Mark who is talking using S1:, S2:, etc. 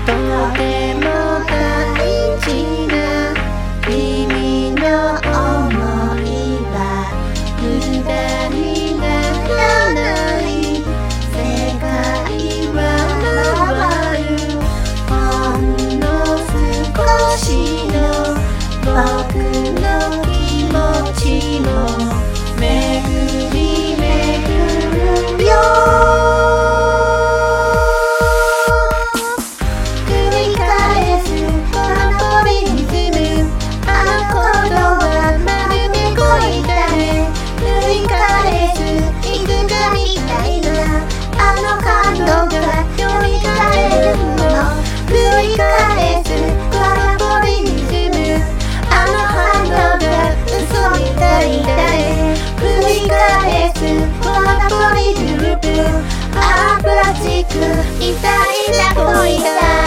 S1: とても大事な君の想いは無駄にならない世界は回るほんの少しの僕の気持ちも巡り巡るよプラスチックみたいな恋だ